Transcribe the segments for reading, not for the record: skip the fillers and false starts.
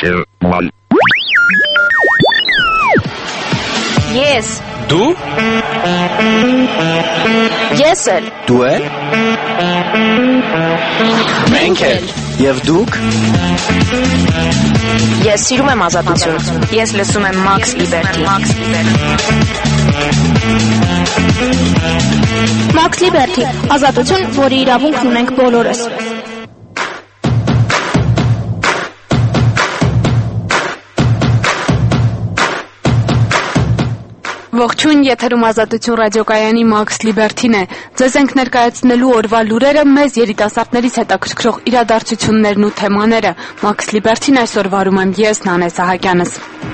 Mal. Ես։ Դու։ Ես էլ։ Դու էլ։ Մենք էլ։ Եվ դուք։ Ես սիրում եմ ազատություն։ Ես լսում եմ Max Liberty։ Max Liberty, ազատություն, որի իրավունքն ունենք բոլորս։ Ողջույն, եթերում ազատություն ռադիոկայանի Max Liberty-ն է։ Ձեզ ենք ներկայացնելու օրվա լուրերը, մեզ երիտասարդներից հետաքրքրող իրադարձություններն ու թեմաները։ Max Liberty-ն այսօր վարում եմ ես, Նանե Սահակյանս։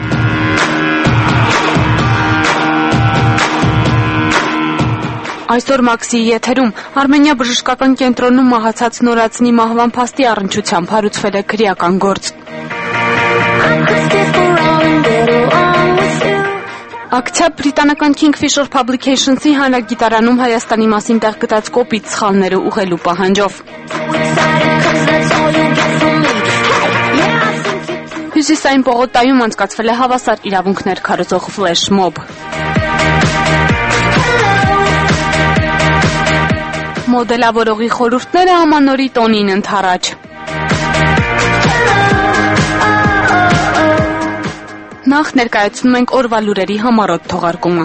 Այսօր Մաքսի եթերում Արմենիա բժշկական կենտրոնում մահացած նորածնի մահվան փաստի առնչությամբ հարուցվել է քրեական գործ։ Ակցիա բրիտանական Kingfisher Publications-ի հանրագիտարանում Հայաստանի մասին տեղ գտած կոպիտ սխալները ուղղելու պահանջով։ Հյուսիսային պողոտայում անցկացվել է հավասար իրավունքներ քարոզող ֆլեշ մոբ։ Մոդելավորողի խորհուրդները ամանորի տոնին ընդառաջ։ Նախ ներկայացնում ենք օրվա լուրերի համառոտ թողարկումը։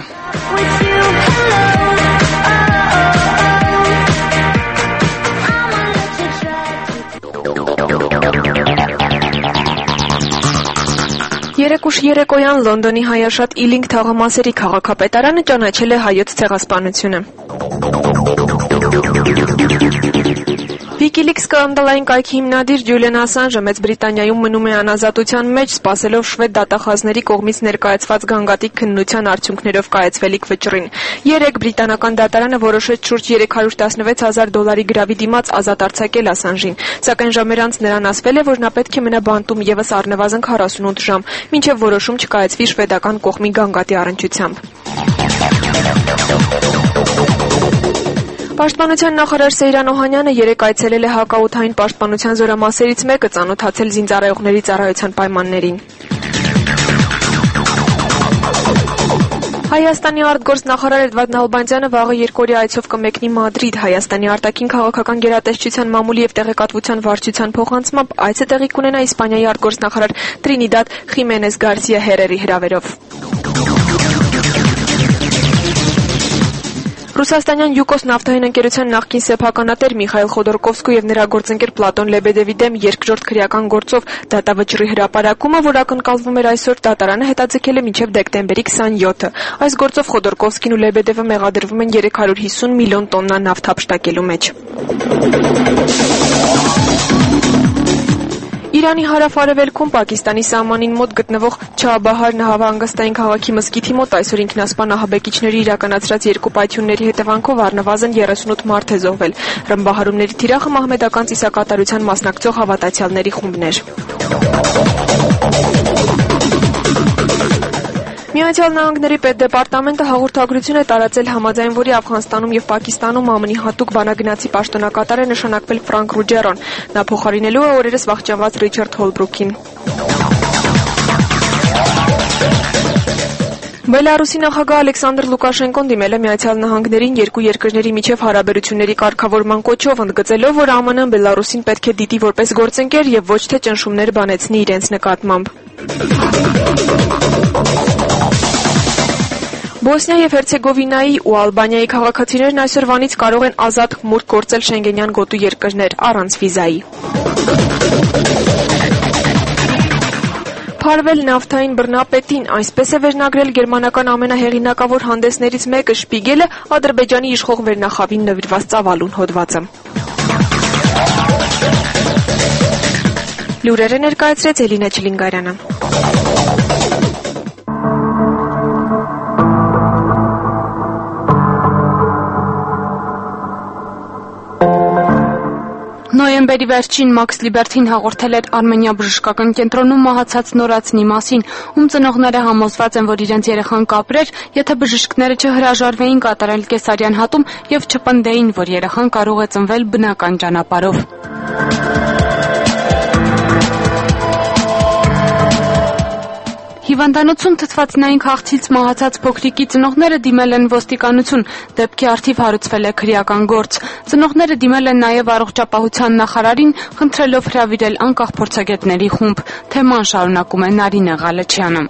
Երեկոյան Լոնդոնի հայաշատ Իլինգ թաղամասերի քաղաքապետարանը ճանաչել է հայոց ցեղասպանությունը։ Wikileaks սկանդալային կայքի հիմնադիր Ջուլիան Ասանժը Մեծ Բրիտանիայում մնում է անազատության մեջ, սպասելով շվեդ դատախազների կողմից ներկայացված գանգատիկ քննության արդյունքներով կայացվելիք վճռին։ Երեկ բրիտանական դատարանը որոշեց շուրջ $316,000 գրավի դիմաց ազատ արձակել Ասանժին, սակայն ժամեր անց նրան ասվել է, որ նա պետք է մնա բանտում ևս առնվազն 48 ժամ, մինչև որոշում չկայացվի շվեդական կողմի գանգատի առնչությամբ։ Պաշտպանության նախարար Սեյրան Օհանյանը երեկ այցելել է հակաօդային պաշտպանության զորամասերից մեկը ծանոթացել զինծառայողների ծառայության պայմաններին։ Հայաստանի արտգործնախարար Էդվարդ Նալբանդյանը վաղը երկօրյա այցով կմեկնի Մադրիդ։ Հայաստանի արտաքին քաղաքական գերատեսչության մամուլի և տեղեկատվության վարչության փոխանցմամբ այցը տեղի կունենա Իսպանիայի արտգործնախարար Տրինիդադ Խիմենես Գարսիա Հերերի հրավերով։ Ռուսաստանյան Յուկոս նավթային ընկերության նախկին սեփականատեր Միխայել Խոդորկովսկու եւ նրա գործընկեր Պլատոն Լեբեդևի դեմ երկրորդ քրեական գործով դատավճռի հրապարակումը, որ ակնկալվում էր այսօր, դատարանը հետաձգել է մինչև դեկտեմբերի 27-ը։ Այս գործով Խոդորկովսկին ու Լեբեդևը մեղադրվում են 350 միլիոն տոննա նավթ հափշտակելու մեջ։ Իրանի հարավ-արևելքում Պակիստանի սահմանին մոտ գտնվող Չաբահար նավահանգստային քաղաքի մզկիթի մոտ այսօր ինքնասպան ահաբեկիչների իրականացրած երկու պայթյունների հետևանքով առնվազն 38 մարդ է զոհվել։ Ռմբահարումների թիրախը մահմեդական ծիսակատարության մասնակցող հավատացյալների խումբն էր։ Միացյալ Նահանգների պետդեպարտամենտը հաղորդագրություն է տարածել, համաձայն որի Աֆղանստանում և Պակիստանում ԱՄՆ-ի հատուկ բանագնացի պաշտոնակատար է նշանակվել Ֆրանկ Ռուջերոն։ Նա փոխարինելու է օրերս վախճանված Ռիչարդ Հոլբրուքին։ Բելարուսի նախագահ Ալեքսանդր Լուկաշենկոն դիմել է Միացյալ Նահանգներին երկու երկրների միջև հարաբերությունների կարգավորման կոչով, ընդգծելով, որ ԱՄՆ-ն Բելարուսին պետք է դիտի որպես գործընկեր և ոչ թե ճնշումներ բանեցնի իրենց նկատմամբ։ Բոսնիա և Հերցեգովինայի ու Ալբանիայի քաղաքացիներն այսօրվանից կարող են ազատ մուրգ գործել Շենգենյան գոտու երկրներ առանց վիզայի։ Փարվել նավթային բռնապետին, այսպես է վերնագրել գերմանական ամենահեղինակավոր հանդեսներից մեկը Շպիգելը Ադրբեջանի իշխող վերնախավին նվիրված ծավալուն հոդվածը։ Լուրերը ներկայացրեց Էլինա Չիլինգարյանը։ Նոյեմբերի վերջին Max Liberty-ն հաղորդել էր Արմենիա բժշկական կենտրոնում մահացած նորածնի մասին, ում ծնողները համոզված են, որ իրենց երեխան կապրեր, եթե բժիշկները չհրաժարվեին կատարել կեսարյան հատում և չպնդեին, որ երեխան կարող է ծնվել բնական ճանապարհով։ Հիվանդանոցում թթվածնային քաղցից մահացած փոքրիկի ծնողները դիմել են ոստիկանություն, դեպքի առթիվ հարուցվել է քրեական գործ։ Ծնողները դիմել են նաև առողջապահության նախարարին, խնդրելով հրավիրել անկախ փորձագետների խումբ։ Թեման շարունակում է Նարինե Ղալեչյանը։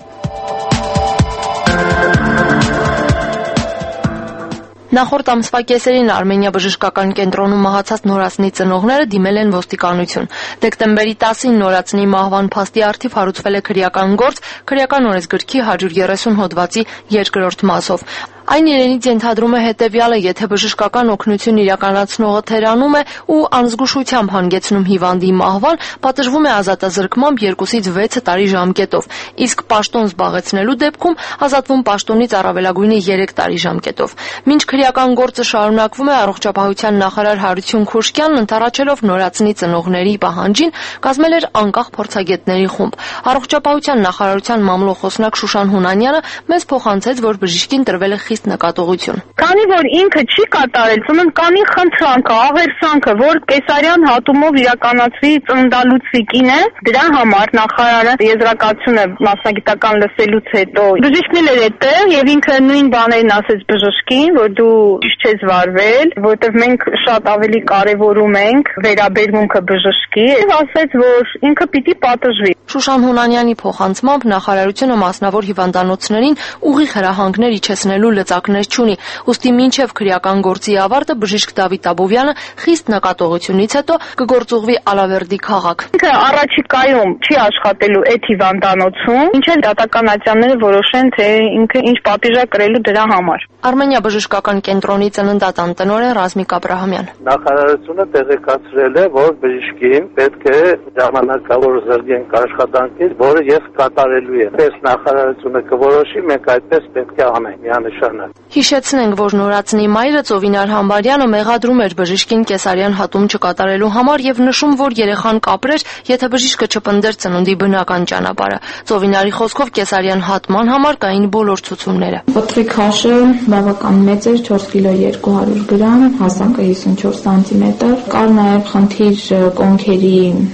Նախորդ ամսվա կեսերին Արմենիա բժշկական կենտրոնում մահացած նորածնի ծնողները դիմել են ոստիկանություն։ Դեկտեմբերի 10-ին նորածնի մահվան փաստի առթիվ հարուցվել է քրեական գործ քրեական օրենսգրքի 130 հոդվածի 2-րդ մասով։ Այն իրենից ենթադրում է հետևյալը, եթե բժշկական օգնություն իրականացնողը թերանում է ու անզգուշությամբ հանգեցնում հիվանդի մահվան, պատժվում է ազատազրկմամբ 2-ից 6 տարի ժամկետով, իսկ պաշտոն զբաղեցնելու դեպքում ազատվում պաշտոնից առավելագույնը 3 տարի ժամկետով։ Մինչ քրեական գործը շարունակվում է, առողջապահության նախարար Հարություն Քուշկյանն ընդառաջելով նորածնի ծնողների պահանջին կազմել էր անկախ փորձագետների խումբ։ Առողջապահության նախարարության մամլոխոսնակ Շուշան Հունանյանը մեզ փոխանցեց, որ բժիշկին տրվել է խիստ նկատողություն։ Քանի որ ինքը չի կատարել ծննդկանի խնդրանքը, աղերսանքը, որ կեսարյան հատումով իրականացվի ծննդալուծի կինը, դրա համար նախարարը եզրակացություն է մասնագիտական լսելուց հետո բժիշկն էր այդտեղ եւ ինքը նույն բաներն ասեց բժշկին, որ դու ճիշտ չես վարվել, որովհետեւ մենք շատ ավելի կարեւորում ենք վերաբերմունքը բժշկի եւ ասեց, որ ինքը պիտի պատժվի։ Շուշան Հունանյանի փոխանցմամբ նախարարությունը մասնավոր հիվանդանոցներին ուղիղ հրահանգներ իջեցնելու լծակներ չունի, ուստի մինչև քրեական գործի ավարտը բժիշկ Դավիթ Աբովյանը խիստ նկատողությունից հետո կգործուղվի Ալավերդի քաղաք։ Ինքը առաջիկայում չի աշխատելու այդ հիվանդանոցում, ինչեւ դատական ատյանները որոշեն, թե ինքը ինչ պատիժ է կրելու դրա համար։ Արմենիա բժշկական կենտրոնի ծննդատան տնօրեն Ռազմիկ Աբրահամյան։ Նախարարությունը տեղեկացրել է, որ բժիշկին պետք է ժամանակավոր զրկենք աշխատանքից, որը ես կատարելու եմ։ Պես նախարարությունը կորոշի, մենք այդպես պետք է անենք միանշանակ։ Հիշեցնենք, որ նորածնի մայրը Ծովինար Համբարյանը մեղադրում էր բժիշկին կեսարյան հատում չկատարելու համար եւ նշում, որ երեխան կապրեր, եթե բժիշկը չպնդեր ծնունդի բնական ճանապարհը։ Ծովինարի խոսքով կեսարյան հատման համար կային բոլոր ցուցումները։ Պտղի քաշը բավական մեծ էր, 4 կիլո 200 գրամ, հասակը 54 սանտիմետր։ Կար նաև խնդիր կոնքերի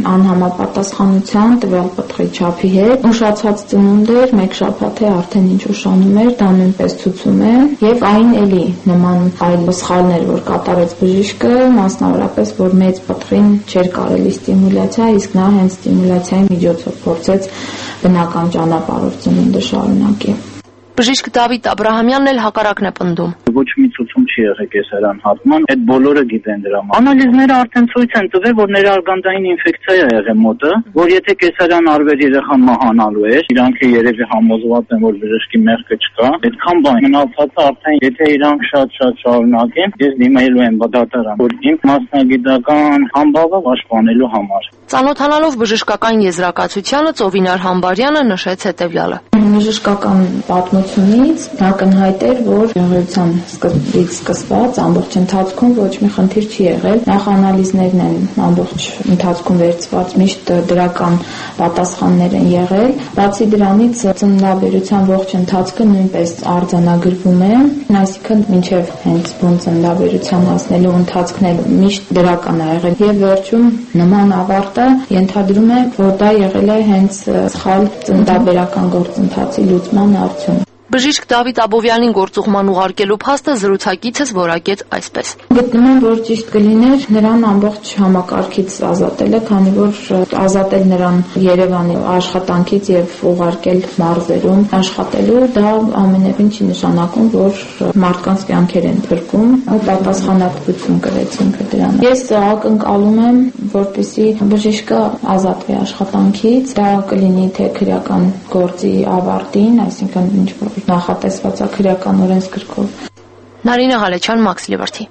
անհամապատասխանության տվյալ պտղի չափի հետ։ Ուշացած ծնունդ էր, 1 շաբաթ է արդեն ինչ ուշանում էր, դա նույնպես ցուցում է, եւ այն էլի նման այլ սխալներ, որ կատարեց բժիշկը, մասնավորապես, որ մեծ պտղին չէր կարելի ստիմուլյացիա, իսկ նա հենց ստիմուլյացիայի միջոցով փորձեց բնական ճանապարհով ծնունդը շարունակի։ Բժիշկ Դավիթ Աբրահամյանն էլ հակառակն է պնդում։ Ոչ մի ցուցում չի եղել կեսարյան հատման, այդ բոլորը գիտեն դրա մասին։ Անալիզները արդեն ցույց են տվել, որ ներարգանդային ինֆեկցիա է եղել մոտը, որ եթե կեսարյան արվեր երեխան մահանալու էր, իրանք երևի համոզված են, որ բժշկի մեղքը չկա, այդքան բան մնացածը արդեն եթե իրանք շատ շարունակեն, ես դիմելու եմ դատարան, որ իմ մասնագիտական համբավը պաշտպանելու համար։ Ծանոթանալով բժշկական եզրակացությանը Ծովինար Համբարյանը նշեց հետևյալը։ Բժշկական պատմությունից ակնհայտ էր, որ եղերության սկզբից սկսված ամբողջ ընթացքում ոչ մի խնդիր չի եղել։ Նախ անալիզներն են ամբողջ ընթացքում վերցված, միշտ դրական պատասխաններ են եղել։ Բացի դրանից ծննդաբերության ողջ ընթացքը նույնպես արձանագրվում է, այսինքն մինչև հենց բուն ծննդաբերության հասնելու ընթացքն էլ միշտ դրական է եղել։ Եվ վերջում նման ավարտը ենթադրում է, որ դա եղել է հենց սխալ ծննդաբերական գործընթացի լուծման արդյունք։ Բժիշկ Դավիթ Աբովյանին գործուղման ուղարկելու փաստը զրուցակիցս որակեց այսպես։ Գտնում եմ, որ ճիշտ կլիներ նրան ամբողջ համակարգից ազատելը, քանի որ ազատել նրան Երևանի աշխատանքից եւ ուղարկել մարզերում աշխատելու, դա ամենևին չի նշանակում, որ մարդկանց կյանքեր են փրկում, ու պատասխանատվություն կրեց ինքը դրան։ Ես ակնկալում եմ, որպեսզի բժիշկը ազատվի աշխատանքից, դա կլինի թե քրեական գործի ավարտին, այսինքն ինչ որ նախատեսված է քրեական օրենսգրքով։ Նարինե Ղալեչյան, Max Liberty։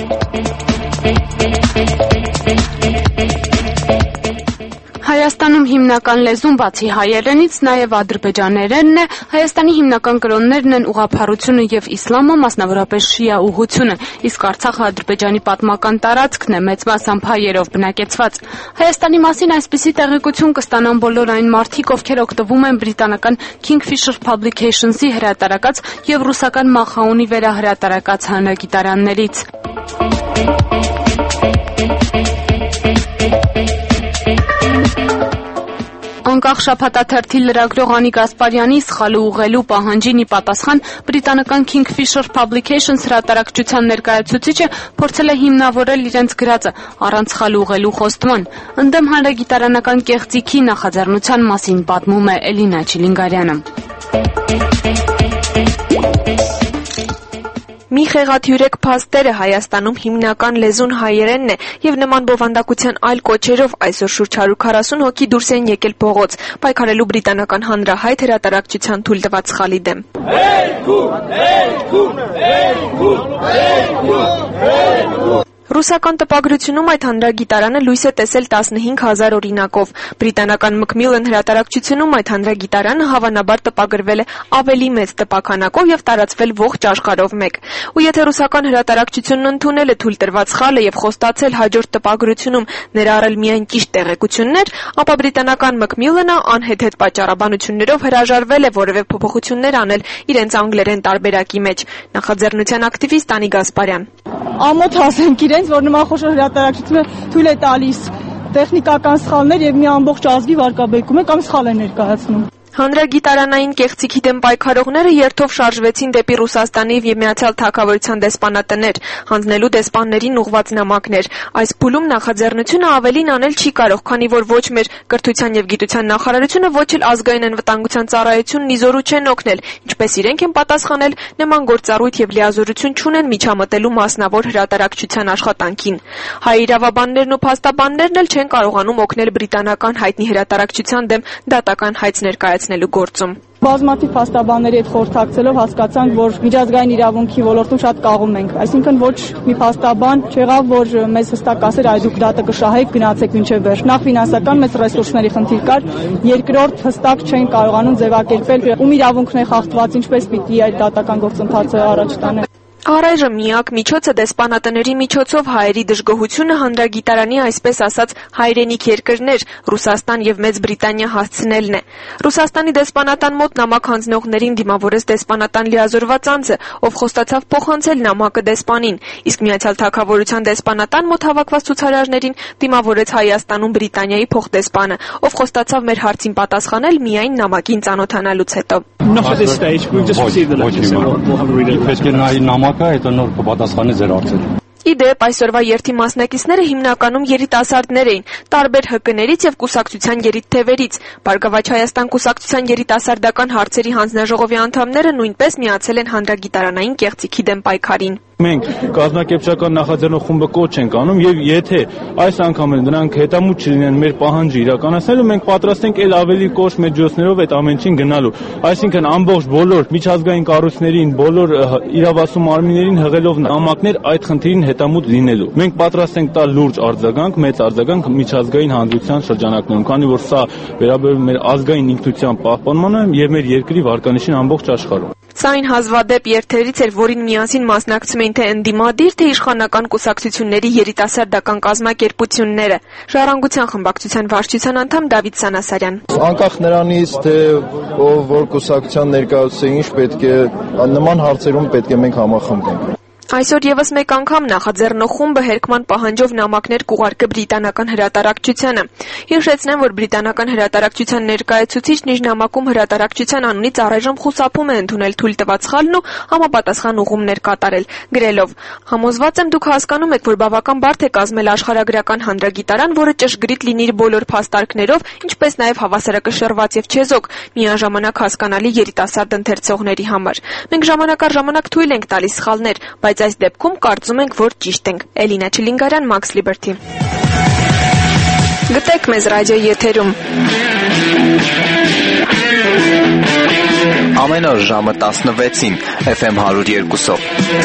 Հայաստանում հիմնական լեզուն բացի հայերենից նաև ադրբեջաներենն է, Հայաստանի հիմնական կրոններն են ուղղափառությունը եւ իսլամը, մասնավորապես շիա ուղղությունը, իսկ Արցախը Ադրբեջանի պատմական տարածքն է, մեծ մասամբ հայերով բնակեցված։ Հայաստանի մասին այսպիսի տեղեկություն կստանան բոլոր այն մարդիկ, ովքեր օգտվում են բրիտանական Kingfisher Publications-ի հրատարակած եւ ռուսական Մախաունի վերահրատարակած հանրագիտարաններից։ Անկախ շաբաթաթերթի լրագրող Անի Գասպարյանի սխալը ուղղելու պահանջին ի պատասխան բրիտանական Kingfisher Publications հրատարակչության ներկայացուցիչը փորձել է հիմնավորել իրենց գրածը առանց սխալ ուղղելու խոստման։ Ընդդեմ հանրագիտարանական կեղծիքի նախաձեռնության մասին պատմում է Էլինա Չիլինգարյանը։ Մի խեղաթյուրեք փաստերը Հայաստանում հիմնական լեզուն հայերենն է եւ նման բովանդակության այլ կոչերով այսօր շուրջ 140 հոգի դուրս են եկել փողոց պայքարելու բրիտանական հանրահայտ հրատարակչության թույլ տված սխալի դեմ։ Ռուսական տպագրությունում այդ հանրագիտարանը լույս է տեսել 15,000 օրինակով։ Բրիտանական Macmillan հրատարակչությունում այդ հանրագիտարանը հավանաբար տպագրվել է ավելի մեծ տպաքանակով եւ տարածվել ողջ աշխարհով մեկ։ Ու եթե ռուսական հրատարակչությունն ընդունել է թույլ տրված սխալը եւ խոստացել հաջորդ տպագրությունում ներառել միայն ճիշտ տեղեկություններ, ապա բրիտանական Macmillan-ը անհեթեթ պատճառաբանություններով հրաժարվել է որևէ փոփոխություններ անել իրենց անգլերեն տարբերակի մեջ։ Նախաձեռնության ակտիվիստ Անի Գասպարյան։ Ամոթ ասենք իրենց, որ նման խոշոր հրատարակչությունը թույլ է տալիս տեխնիկական սխալներ եւ մի ամբողջ ազգի վարկաբեկում է կամ սխալ է ներկայացնում։ Հանրագիտարանային կեղծիքի դեմ պայքարողները երթով շարժվեցին դեպի Ռուսաստանի եւ Միացյալ Թագավորության դեսպանատներ, հանձնելու դեսպաններին ուղված նամակներ։ Այս փուլում նախաձեռնությունը ավելին անել չի կարող, քանի որ ոչ մեր կրթության եւ գիտության նախարարությունը, ոչ էլ ազգային անվտանգության ծառայությունն իզորու չեն օգնել, ինչպես իրենք են պատասխանել, նման գործառույթ եւ լիազորություն չունեն միջամտելու մասնավոր հրատարակչության աշխատանքին։ Հայ իրավաբաններն ու փաստաբաններն էլ չեն կարողանում օգնել բրիտանական հայտնի հրատարակչության դեմ դատական հայց ներկայացնելու գործում։ Բազմաթիվ փաստաբանների հետ խորհրդակցելով հասկացանք, որ միջազգային իրավունքի ոլորտում շատ կաղում ենք։ Այսինքն ոչ մի փաստաբան չեղավ, որ մեզ հստակ ասեր, այ դուք դատը կշահեք, գնացեք մինչև վերջ։ Նախ ֆինանսական մեծ ռեսուրսների խնդիր կար, երկրորդ հստակ չէին կարողանում ձևակերպել ում իրավունքն է խախտված, ինչպես պիտի այդ դատական գործընթացը առաջ տանել։ Առայժմ միակ միջոցը դեսպանատների միջոցով հայերի դժգոհությունը հանրագիտարանի այսպես ասած հայրենիք երկրներ Ռուսաստան եւ Մեծ Բրիտանիա հասցնելն է։ Ռուսաստանի դեսպանատան մոտ նամակ հանձնողներին դիմավորեց դեսպանատան լիազորված անձը, ով խոստացավ փոխանցել նամակը դեսպանին, իսկ Միացյալ Թագավորության դեսպանատան մոտ հավաքված ցուցարարներին դիմավորեց Հայաստանում Բրիտանիայի փոխդեսպանը, ով խոստացավ մեր հարցին պատասխանել միայն նամակին ծանոթանալուց հետո։ Հետո նոր կպատասխանի ձեր հարցերին։ Իդեպ այսօրվա երթի մասնակիցները հիմնականում երիտասարդներ էին, տարբեր ՀԿ-ներից եւ կուսակցության երիտթևերից։ Բարգավաճ Հայաստան կուսակցության երիտասարդական հարցերի հանձնաժողովի անդամները նույնպես միացել են հանրագիտարանային կեղծիքի դեմ պայքարին։ Մենք կազմակերպչական նախաձեռնող խումբը կոչ ենք անում եւ եթե այս անգամ նրանք հետամուտ չլինեն մեր պահանջը իրականացնելու, մենք պատրաստ ենք ել ավելի կոշտ մեջոցներով այդ ամենին գնալու։ Այսինքն ամբողջ բոլոր միջազգային կառույցներին, բոլոր իրավասու մարմիններին հղելով նամակներ այդ խնդիրին հետամուտ լինելու։ Մենք պատրաստ ենք տալ լուրջ արձագանք, մեծ արձագանք միջազգային հանրության շրջանակներում, քանի որ սա վերաբերում է մեր ազգային ինքնության պահպանմանը եւ մեր երկրի վարկանիշին ամբողջ աշխարհում։ Սա այն հազվադեպ երթերից էր, որին միասին մասնակցում էին թե ընդդիմադիր, թե իշխանական կուսակցությունների երիտասարդական կազմակերպությունները։ Ժառանգության խմբակցության վարչության անդամ Դավիթ Սանասարյան։ Անկախ նրանից, թե ով որ կուսակցության ներկայացուցիչ ինչ պետք է նման հարցերում պետք է մենք համախմբենք։ Այսօր եւս մեկ անգամ նախաձեռնող խումբը հերկման պահանջով նամակներ կուղարկը բրիտանական հրատարակչությանը։ Հիշեցնեմ, որ բրիտանական հրատարակչության ներկայացուցիչն իր նամակում հրատարակչության անունից առայժմ խուսափում է ընդունել թույլ տված սխալն ու համապատասխան ուղումներ կատարել, գրելով. «Համոզված եմ դուք հասկանում եք, որ բավական բարդ է կազմել աշխարհագրական հանրագիտարան, որը ճշգրիտ լինի իր բոլոր փաստարկներով, ինչպես նաեւ հավասարակշռված եւ չեզոք, միաժամանակ հասկանալի երիտասարդ ընթերցողների համար։ Մենք ժամանակ առ ժամանակ թույլ ենք տալիս սխալներ, բայց այս դեպքում կարծում ենք, որ ճիշտ ենք»։ Էլինա Չիլինգարյան, Max Liberty։ Գտեք մեզ ռադիոյի եթերում։ Ամեն օր ժամը 16-ին FM 102-ով։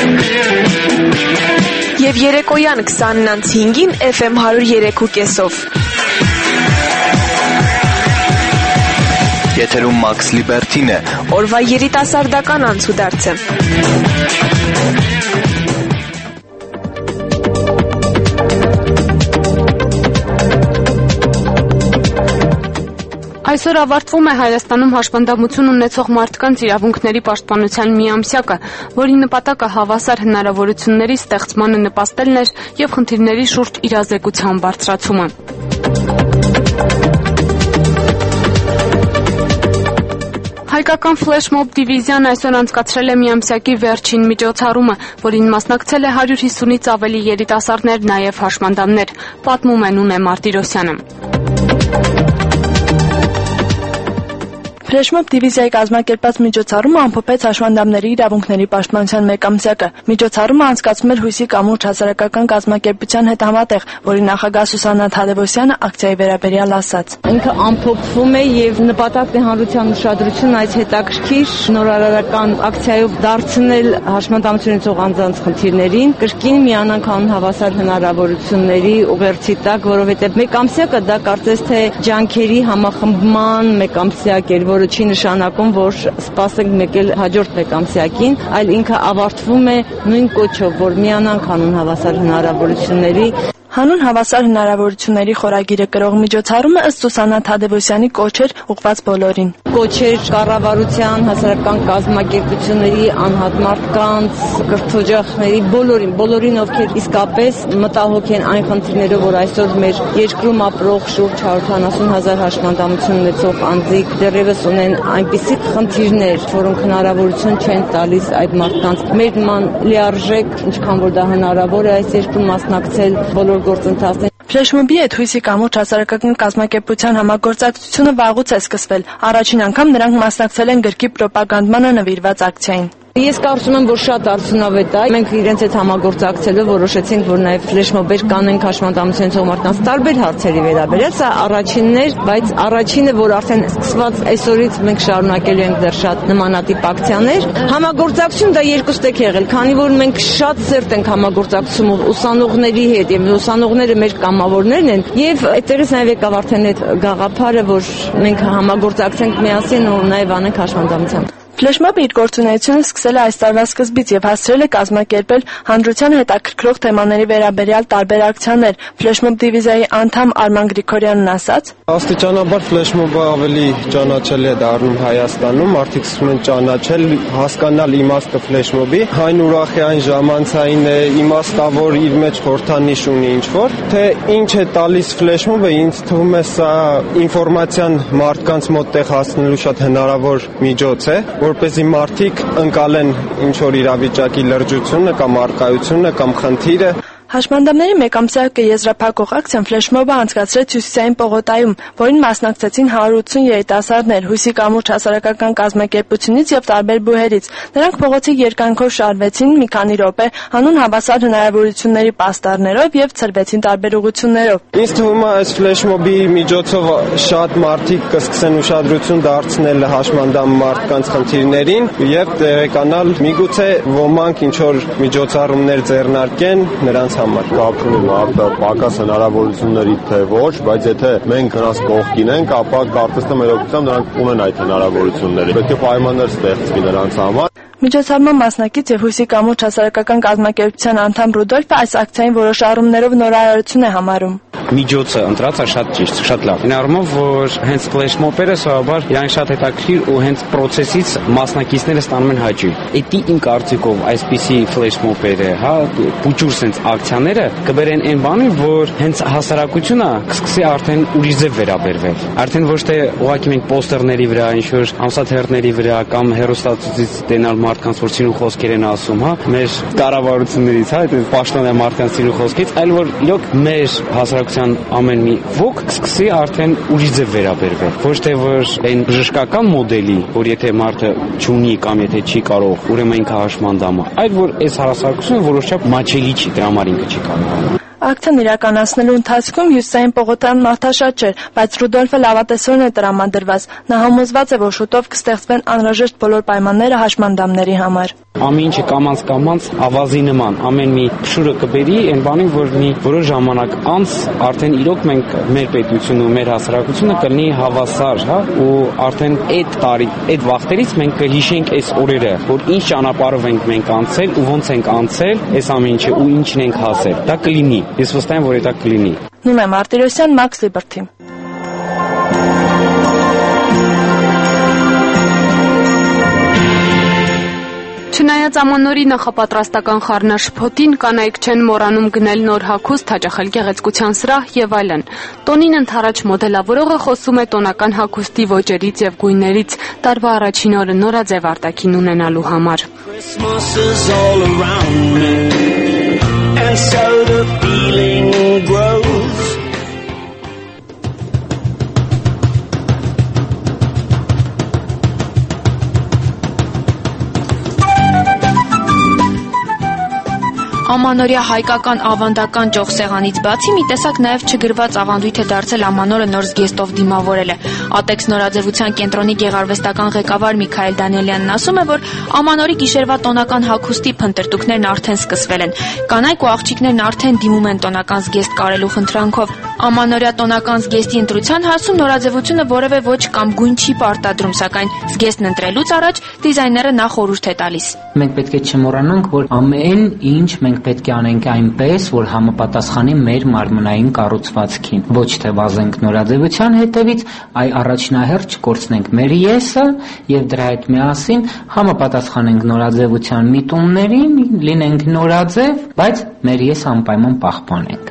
Եվ երեկոյան 20:05-ին FM 103.5-ով։ Եթերում Max Liberty-ն է։ Օրվա երիտասարդական անցուդարձը։ Այսօր ավարտվում է Հայաստանում հաշվանդամություն ունեցող մարդկանց իրավունքների պաշտպանության միամսյակը, որի նպատակը հավասար հնարավորությունների ստեղծմանը նպաստելն էր եւ խնդիրների շուրջ իրազեկության բարձրացումը։ Հայկական ֆլեշմոբ դիվիզիան այսօր անցկացրել է միամսյակի վերջին միջոցառումը, որին մասնակցել է 150-ից ավելի երիտասարդներ, նաև հաշմանդամներ, պատմում է Նունե Մարտիրոսյանը։ Ֆլեշմոբ դիվիզիայի կազմակերպած միջոցառումը ամփոփեց հաշմանդամների իրավունքների պաշտպանության մեկամսյակը։ Միջոցառումը անցկացվում էր Հույսի կամուրջ հասարակական կազմակերպության հետ համատեղ, որի նախագահ Սուսաննա Թադևոսյանը ակցիայի վերաբերյալ ասաց. Ինքը ամփոփվում է եւ նպատակն է հանրության ուշադրությունն այս հետաքրքիր նորարարական ակցիայով դարձնել հաշմանդամություն ունեցող անձանց խնդիրներին, կրկին միանան կանոն հավասար հնարավորությունների ուղերձի տակ, որովհետեւ մեկամսյակը դա կարծես թե ջանքերի համախմբման մեկամսյակ էր, որը չի նշանակում, որ սպասենք մեկ էլ հաջորդ մեկամսյակին, այլ ինքը ավարտվում է նույն կոչով, որ միանան կանոն հավասար հնարավորությունների։ Հանուն հավասար հնարավորությունների խորագիրը կրող միջոցառումը ըստ Սուսաննա Թադևոսյանի կոչ էր ուղղված բոլորին։ Կոչեր կառավարության, հասարակական կազմակերպությունների, անհատ մարդկանց, կրթօջախների բոլորին, ովքեր իսկապես մտահոգ են այն խնդիրներով, որ այսօր մեր երկրում ապրող շուրջ 170,000 հաշմանդամություն ունեցող անձիկ դեռևս ունեն այնպիսի խնդիրներ, որոնք հնարավորություն չեն տալիս այդ մարդկանց մեր նման լիարժեք, ինչքան որ դա հնարավոր է այս երկրում մասնակցել բոլոր գործընթացներ։ Ֆլեշմոբի հետ Հույսի կամուրջ հասարակական կազմակերպության համագործակցությունը վաղուց է սկսվել։ Առաջին անգամ նրանք մասնակցել են գրքի պրոպագանդմանը նվիրված ակցիային։ Ես կարծում եմ, որ շատ արդյունավետ է։ Մենք իրենց հետ համագործակցելով որոշեցինք, որ նաև ֆլեշմոբեր կանենք հաշմանդամություն ունեցող մարդկանց տարբեր հարցերի վերաբերյալ։ Սա առաջինն էր, բայց առաջինը, որ արդեն սկսված այսօրից մենք շարունակելու ենք դեռ շատ նմանատիպ ակցիաներ։ Համագործակցություն դա երկուստեք եղել, քանի որ մենք շատ սերտ ենք համագործակցում ուսանողների հետ, եւ ուսանողները մեր կամավորներն են, եւ այդտեղից նաև եկավ արդեն այդ գաղափարը, որ մենք համագործակցենք միասին ու նաև անենք հաշմանդամություն։ Ֆլեշմոբը իր գործունեությունը սկսել է այս տարվա սկզբից եւ հասցրել է կազմակերպել հանրության հետաքրքրող թեմաների վերաբերյալ տարբեր ակցիաներ։ Ֆլեշմոբ դիվիզիայի անդամ Արման Գրիգորյանն ասաց. Աստիճանաբար ֆլեշմոբը ավելի ճանաչել է դառնում Հայաստանում, արդյոք սկսում են ճանաչել, հասկանալ իմաստը ֆլեշմոբի, այն ուրախ է, այն ժամանցային է, իմաստավոր իր մեջ խորհրդանիշ ունի ինչ-որ, թե ինչ է տալիս ֆլեշմոբը, ինձ թվում է սա ինֆորմացիան մարդկանց մոտ տեղ հասնելու շատ հնարավոր միջոց է, որպեսզի մարդիկ ընկալեն ինչ-որ իրավիճակի լրջությունը կամ առկայությունը կամ խնդիրը։ Հաշմանդամների մեկամսյակը եզրափակող ակցիան ֆլեշմոբը անցկացրեց Հյուսիսային պողոտայում, որին մասնակցեցին 180 երիտասարդներ Հույսի կամուրջ հասարակական կազմակերպությունից եւ տարբեր բուհերից։ Նրանք փողոցի երկայնքով շարվեցին մի քանի րոպե, հանուն հավասար հնարավորությունների պաստառներով եւ ցրվեցին տարբեր ուղղություններով։ Ինձ թվում է այս ֆլեշմոբի միջոցով շատ մարդիկ կսկսեն ուշադրություն դարձնել հաշմանդամ մարդկանց խնդիրներին եւ տեղեկանալ միգուցե ոմանք ինչ-որ միջոցառումներ ձեռնարկեն նրանց Կապ ունի մարդը պակաս հնարավորությունների թե ոչ, բայց եթե մենք նրանց կողքին ենք, ապա կարծես թե մեր օգնությամբ նրանք ունեն այդ հնարավորությունները։ Պետք է պայմաններ ստեղծվի նրանց համար։ Միջոցառման մասնակից եւ Հույսի կամուրջ հասարակական կազմակերպության անդամ Ռուդոլֆը այս ակցիային որոշ առումներով նորարարություն է համարում։ Միջոցը ընտրած է շատ ճիշտ, շատ լավ։ Այն առումով, որ հենց ֆլեշմոբերը սովորաբար իրանք շատ հետաքրքիր ու հենց process-ից մասնակիցները ստանում են հաճույք։ Էդի իմ կարծիքով այսպիսի ֆլեշմոբերը, հա, փուճուր sense ակցիաները կբերեն այն բանին, որ հենց հասարակությունը կսկսի արդեն ուրիշ ձև վերաբերվել։ Արդեն ոչ թե ուղղակի մենք պոստերների վրա, ինչ-որ ամսաթերթների վրա կամ հեռուստացույցից տենալ մարդկանց որ սիրուն խոսքեր են ասում, հա, մեր կառավարություններից, հա, այդ պաշտոնյա մարդկանց սիրուն խոսքից, այլ որ իրոք մեր հասարակության ամեն մի ոք կսկսի արդեն ուրիշ ձև վերաբերվել։ Ոչ թե որ այն բժշկական մոդելի, որ եթե մարդը չունի կամ եթե չի կարող, ուրեմն ինքը հաշմանդամ է, այլ որ այս հասարակությունը որոշապ մաչելի չի, դրա համար ինքը չի կարող։ Ակցիան իրականացնելու ընթացքում Հյուսիսային պողոտայում մարդաշատ չէր, բայց Ռուդոլֆը լավատեսորեն է տրամադրված։ Նա համոզված է, որ շուտով կստեղծվեն անհրաժեշտ բոլոր պայմանները հաշմանդամների համար։ Ամեն ինչը կամած ավազի նման, ամեն մի փշուրը կբերի այն բանին, որ մի որոշ ժամանակ անց արդեն իրոք մենք մեր պետությունը ու մեր հասարակությունը կլինի հավասար, հա, ու արդեն այդ տարի, այդ վաղտերից մենք կհիշենք այս օրերը, որ ինչ ճանապարհով ենք մենք անցել ու ոնց ենք անցել այս ամեն ինչը ու ինչն ենք հասել։ Դա կլինի։ Ես վստահ եմ, որ դա կլինի։ Նունե Մարտիրոսյան, Max Liberty։ Չնայած Չնայած ամանորի նախապատրաստական խառնաշփոթին կանայք չեն մոռանում գնել նոր հագուստ, հաճախել գեղեցկության սրահ եւ այլն։ Տոնին ընդառաջ մոդելավորողը խոսում է տոնական հագուստի ոճերից եւ գույներից, տարվա առաջին օրը նորաձև արտաքին ունենալու համար։ Ամանորյա հայկական ավանդական ճոխսեղանից բացի մի տեսակ նաև չգրված ավանդույթ է դարձել ամանորը նոր զգեստով դիմավորելը։ Ատեքս նորաձևության կենտրոնի գեղարվեստական ղեկավար Միքայել Դանիելյանն ասում է, որ ամանորի գիշերվա տոնական հագուստի փնտրտուքներն արդեն սկսվել են։ Կանայք ու աղջիկներն արդեն դիմում են տոնական զգեստ կարելու խնդրանքով։ Ամանորյա տոնական զգեստի ընտրության հարցում նորաձևությունը որևէ ոչ կամ գույն չի պարտադրում, սակայն զգեստն ընտրելուց առաջ դիզայները նախ խորհուրդ է տալիս։ Մենք պետք է չմոռանանք, որ ամեն ինչ մենք պետք է անենք այնպես, որ համապատասխանի մեր մարմնային կառուցվածքին։ Ոչ թե վազենք նորաձևության հետևից, այլ առաջնահերթ չկորցնենք մեր եսը եւ դրա հետ միասին համապատասխանենք նորաձևության միտումներին, լինենք նորաձև, բայց մեր եսը անպայման պահպանենք։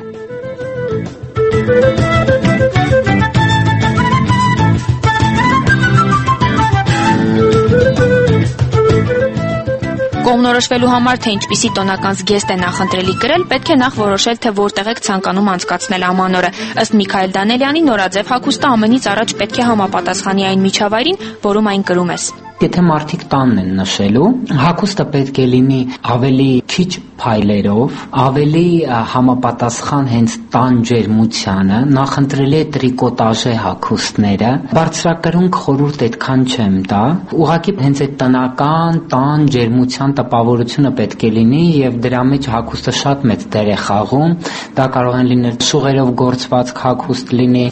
Կողմնորոշվելու համար, թե ինչպիսի տոնական զգեստ է նախընտրելի կրել, պետք է նախ որոշել, թե որտեղ եք ցանկանում անցկացնել ամանորը։ Ըստ Միքայել Դանիելյանի, նորաձև հագուստը ամենից առաջ պետք է համապատասխանի այն միջավայրին, որում այն կրում ես։ Եթե մարդիկ տանն են նշելու, հագուստը պետք է լինի ավելի քիչ փայլերով, ավելի համապատասխան հենց տան ջերմությանը, նախընտրելի է տրիկոտաժե հագուստները, բարձրակրունկ խորհուրդ այդքան չեմ տա, ուղղակի հենց այդ տնական տան ջերմության տպավորությունը պետք է լինի եւ դրա մեջ հագուստը շատ մեծ դեր է խաղում, դա կարող են լինել շուղերով գործված հագուստ լինի։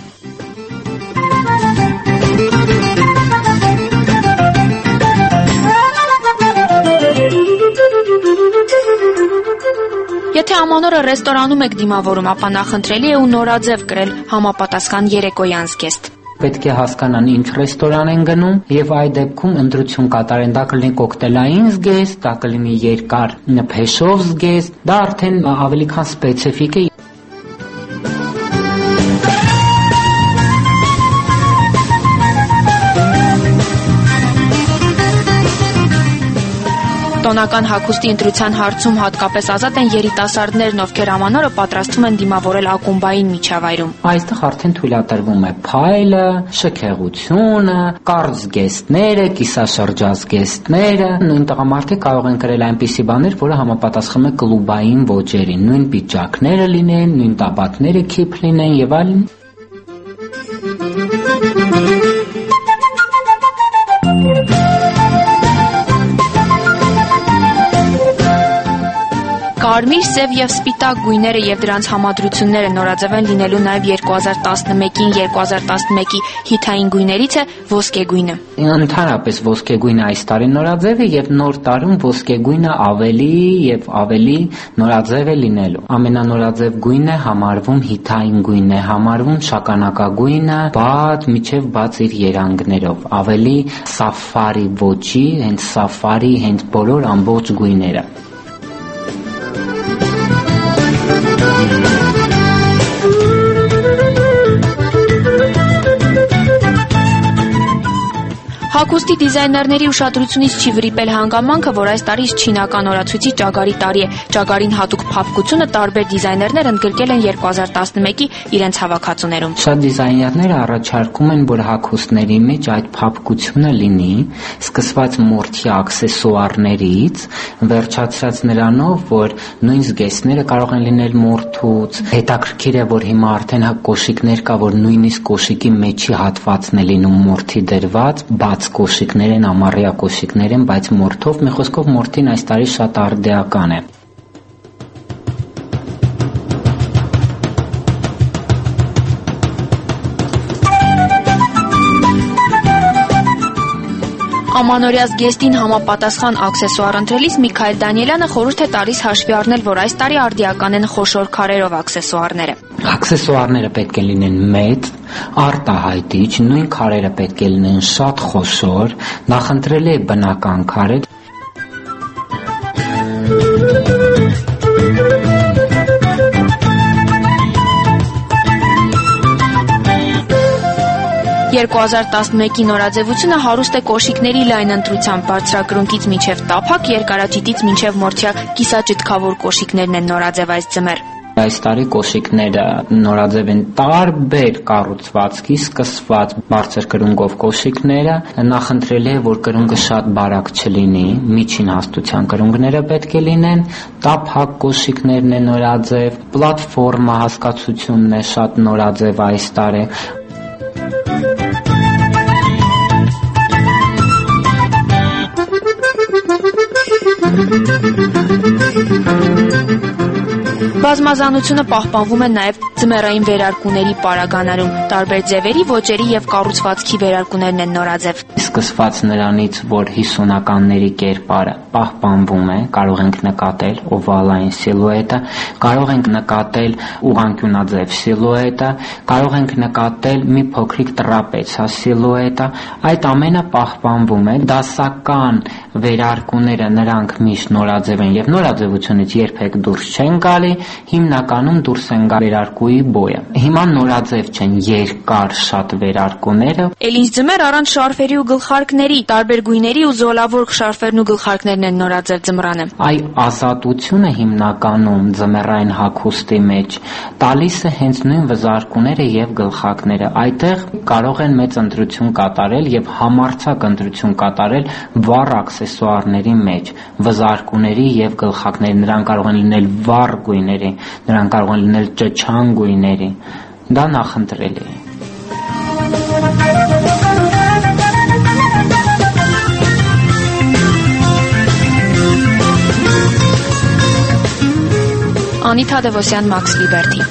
Եթե ամանորը ռեստորանում եք դիմավորում, ապա նախընտրելի է ու նորաձև կրել համապատասխան երեկոյան զգեստ։ Պետք է հասկանան ինչ ռեստորան են գնում եւ այդ դեպքում ընտրություն կատարեն, դա կլինի կոկտեյլային զգեստ, դա կլինի երկար փեշով զգեստ, դա արդեն ավելի քան սպეციფიկ է։ Տոնական հագուստի ընտրության հարցում հատկապես ազատ են երիտասարդներն, ովքեր ամանորը պատրաստվում են դիմավորել ակումբային միջավայրում։ Այստեղ արդեն թույլատրվում է փայլը, շքեղությունը, կարճ զգեստները, կիսաշրջազգեստները, նույն տղամարդիկ կարող են կրել այնպիսի բաներ, որը համապատասխանում է կլուբային ոճերին, նույն պիջակները լինեն, նույն տաբատները քիփ լինեն եւ այլն։ Կարմիր, սև եւ սպիտակ գույները եւ դրանց համադրությունները նորաձև են լինելու նաեւ 2011-ին 2011-ի հիթային գույներից է ոսկեգույնը։ Ընդհանրապես ոսկեգույնը այս տարի նորաձև է եւ նոր տարում ոսկեգույնը ավելի եւ ավելի նորաձև է լինելու։ Ամենանորաձև գույնը համարվում հիթային գույն է, համարվում շագանակագույնը, բաց միջև բաց իր երանգներով, ավելի սաֆարի ոճի, հենց սաֆարի, հենց բոլոր ամբողջ գույները։ Հագուստի դիզայներների ուշադրությունից չի վրիպել հանգամանքը, որ այս տարի չինական օրացույցի ճագարի տարի է։ Ճագարին հատուկ փափկությունը տարբեր դիզայներներ ընդգրկել են 2011-ի իրենց հավաքածուներում։ Շատ դիզայներներ առաջարկում են, որ հագուստների մեջ այդ փափկությունը լինի, սկսված մորթի աքսեսուարներից, վերջացած նրանով, որ նույն զգեստները կարող են լինել մորթուց։ Հետաքրքիր է, որ հիմա արդեն կոշիկներ կա, որ նույնիսկ կոշիկի մեջի հատվածն է լինում մորթի դրված, բաց կոշիկներ են, ամառյա կոշիկներ են, բայց մորթով, մի խոսքով մորթին այս տարի շատ արդեական է։ Ամանորյա զգեստին համապատասխան աքսեսուար ընտրելիս Միքայել Դանիելյանը խորհուրդ է տալիս հաշվի առնել, որ այս տարի արդիական են խոշոր քարերով աքսեսուարները։ Աքսեսուարները պետք է լինեն մեծ, արտահայտիչ, նույն քարերը պետք է լինեն շատ խոշոր, նախընտրելի է բնական քարեր։ 2011-ի նորաձևությունը հարուստ է կոշիկների լայն ընտրությամբ, բարձրակրունկից մինչև տափակ, երկարաճիտից մինչև մորթյա կիսաճտքավոր կոշիկներն են նորաձև այս ձմեռ։ Այս տարի կոշիկները նորաձև են տարբեր կառուցվածքի, սկսված բարձր կրունկով կոշիկները, նախընտրել է, որ կրունկը շատ բարակ չլինի, միջին հաստության կրունկները պետք է լինեն, տափակ կոշիկներն է նորաձև, պլատֆորմա հասկացությունն է շատ նորաձև այս տարի։ Բազմազանությունը պահպանվում է նաև ձմեռային վերարկուների պարագաներում, տարբեր ձևերի, ոճերի եւ կառուցվածքի վերարկուներն են նորաձև։ Սկսված նրանից, որ 50-ականների կերպարը պահպանվում է, կարող ենք նկատել օվալային սիլուետը, կարող ենք նկատել ուղղանկյունաձև սիլուետը, կարող ենք նկատել մի փոքրիկ տրապեցիա սիլուետը, այդ ամենը պահպանվում է, դասական վերարկուները նրանք միշտ նորաձև են եւ նորաձևությունից երբեք դուրս չեն գալի, հիմնականում դուրս են գալի վերարկուի բոյը։ Հիմա նորաձև չեն երկար շատ վերարկուները։ Էլինչ ձմեռ առանց շարֆերի ու գլխարկների, տարբեր գույների ու զոլավոր շարֆերն ու գլխարկներն են նորաձև ձմռանը։ Այ ազատությունը հիմնականում ձմեռային հագուստի մեջ տալիս է հենց նույն վզարկուները եւ գլխարկները։ Այդտեղ կարող են մեծ ընտրություն կատարել եւ համարձակ ընտրություն կատարել վառ աքսեսուարների մեջ, վզարկուների եւ գլխարկների։ Նրանք կարող են լինել վառ գույների, նրանք կարող են լինել ճչան գույների։ Դա նախընտրելի է։ Անիթա Դևոսյան, Մաքս Լիբերթի։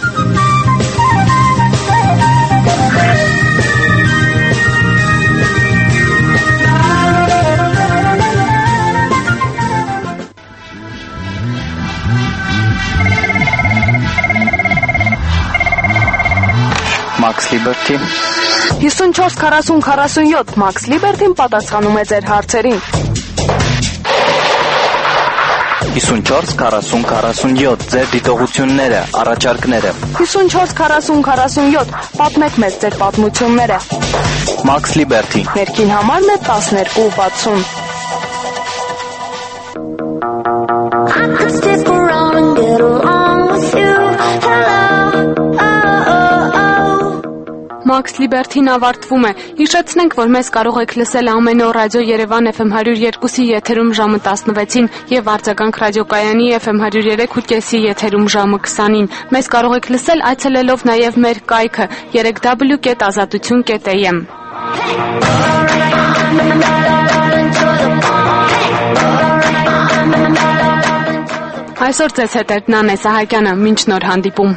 Մաքս Լիբերթի 54-40-47 Մաքս Լիբերթին պատասխանում է ձեր հարցերին։ 54-40-47 ձեր դիտողությունները, առաջարկները։ 54-40-47 պատմեք մեզ ձեր պատմությունները։ Մաքս Լիբերթի Ներքին համարն է 12-60։ Մաքս Լիբերթին ավարտվում է։ Հիշեցնենք, որ մեզ կարող եք լսել ամեն օր ռադիո Երևան FM 102-ի եթերում ժամը 16-ին եւ արձագանք ռադիոկայանի FM 103.5-ի եթերում ժամը 20-ին։ Մեզ կարող եք լսել այցելելով նաեւ մեր կայքը www.azatutun.am։ Այսօր ձեզ հետ էր Նանե Սահակյանը, մինչ նոր հանդիպում։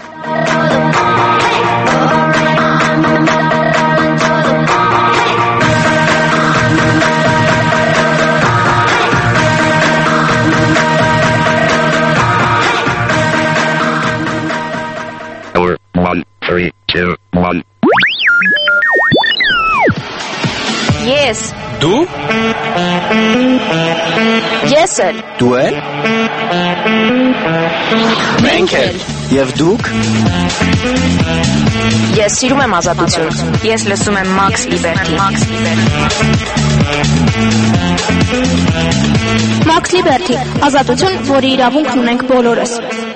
Three, two, one. Yes. Դու? Ես էլ։ Դու էլ? Մենք էլ։ Եվ դուք? Ես սիրում եմ ազատություն։ Ես լսում եմ Մաքս Լիբերթի։ Մաքս Լիբերթի, ազատություն, որի իրավունքն ունենք բոլորս։